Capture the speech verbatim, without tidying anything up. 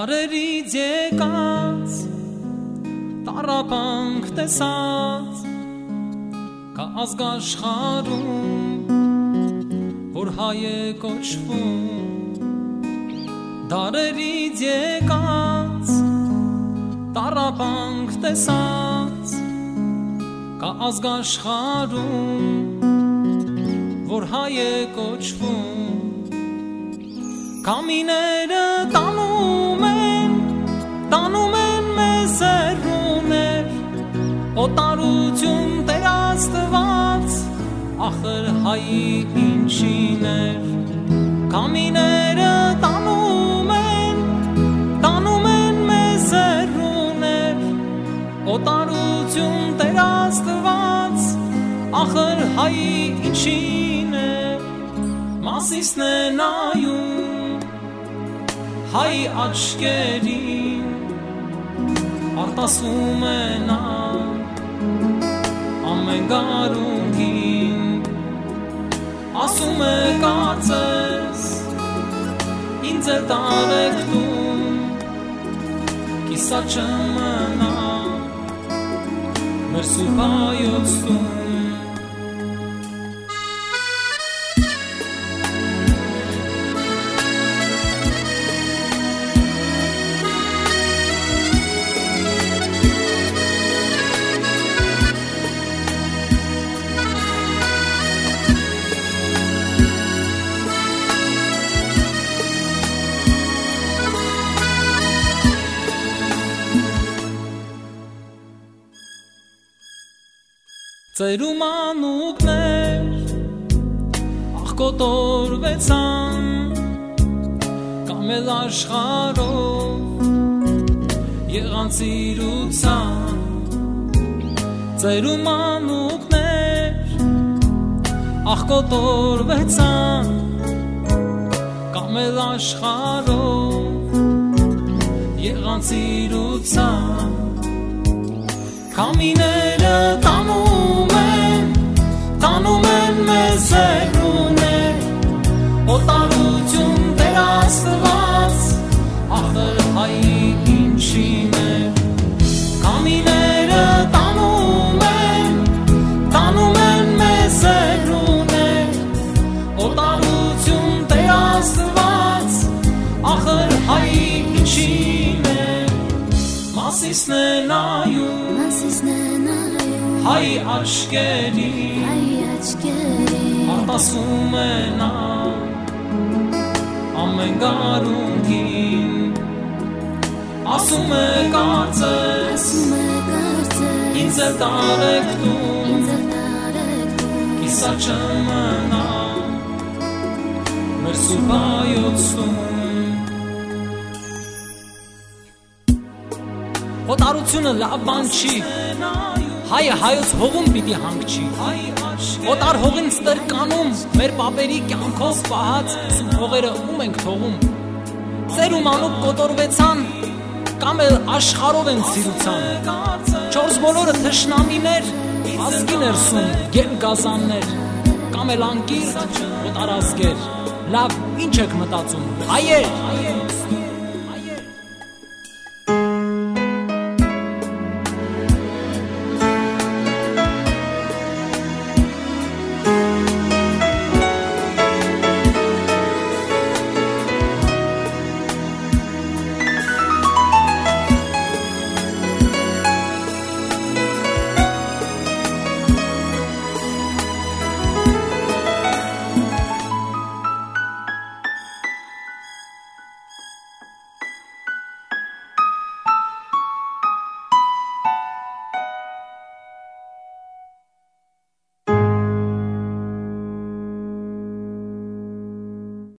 Դարերից եկած տառապանք տեսած կա ազգաշխարհում որ հայ է կոչվում Դարերից եկած տառապանք տեսած կա ազգաշխարհում որ հայ է կոչվում Կամիները տանում են, տանում են մեզ հեռուներ, օտարություն Տեր Աստված, ախր հայի ինչին էր Կամիները տանում են, տանում են մեզ հեռուներ, օտարություն Տեր Աստված, ախր հայի ինչին էր Մասիսն է նայում Հայ աչքերին արտասում է նա ամեն գարունգին ասում է կարծես ինձ է տարեկտում կիսա չմնա մեր սուրբ հայոց տուն Ծերում անուկներ աղ կոտորվեցան կամ էլ աշխարհով եղան ծիրուցան Ծերում անուկներ աղ կոտորվեցան կամ էլ աշխարհով եղան ծիրուցան Կամիները տանում են, տանում են մեզ հեռուներ, օտարություն Տեր Աստված, ախր հայի ինչին էր Կամիները տանում են, տանում են մեզ հեռուներ, օտարություն Տեր Աստված, ախր հայի ինչին էր Մասիսն է նայում Հայ աչքերին արտասում է նա ամեն գարունգին ասում է կարծես ինձ է տարեկտում կիսա չմնա մեր սուրբ հայոց տուն Օտարությունը լավ բան չի Հայը հայոց հողում պիտի հանգչի Օտար հողին ստրկանում մեր պապերի կյանքով պահած սուրբ հողերը ում ենք թողում Ծերում անուկ կոտորվեցան կամ էլ աշխարհով են ցիրուցան Չորս բոլորը թշնամիներ ազգի ներսում գեն գազաններ կամ էլ անկիրթ օտարազգեր Լավ ինչ եք մտածում հայեր